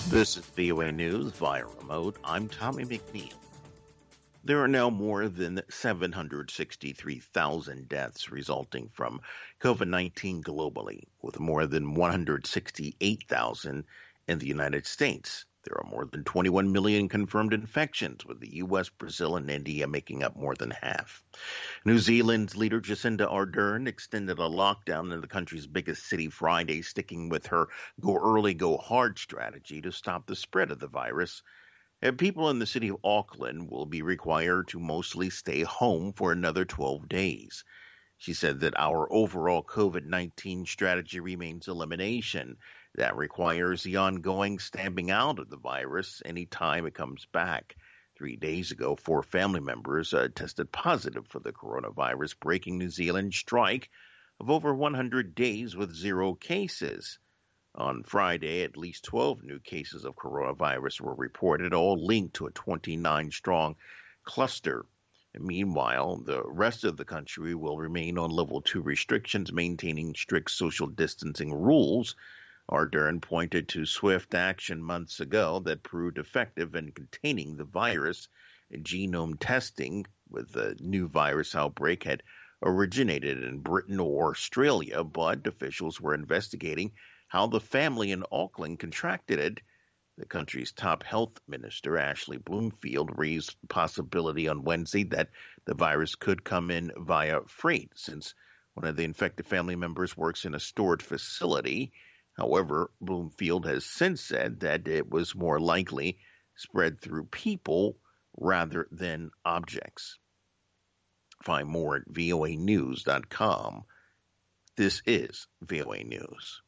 This is VOA News via remote. I'm Tommy McNeil. There are now more than 763,000 deaths resulting from COVID 19 globally, with more than 168,000 in the United States. There are more than 21 million confirmed infections, with the US, Brazil, and India making up more than half. New Zealand's leader Jacinda Ardern extended a lockdown in the country's biggest city Friday, sticking with her go early, go hard strategy to stop the spread of the virus. And people in the city of Auckland will be required to mostly stay home for another 12 days. She said that our overall COVID-19 strategy remains elimination. That requires the ongoing stamping out of the virus anytime it comes back. 3 days ago, 4 family members tested positive for the coronavirus, breaking New Zealand's streak of over 100 days with 0 cases. On Friday, at least 12 new cases of coronavirus were reported, all linked to a 29-strong cluster. Meanwhile, the rest of the country will remain on level 2 restrictions, maintaining strict social distancing rules. Ardern pointed to swift action months ago that proved effective in containing the virus. Genome testing with the new virus outbreak had originated in Britain or Australia, but officials were investigating how the family in Auckland contracted it. The country's top health minister, Ashley Bloomfield, raised the possibility on Wednesday that the virus could come in via freight, since one of the infected family members works in a storage facility. However, Bloomfield has since said that it was more likely spread through people rather than objects. Find more at voanews.com. This is VOA News.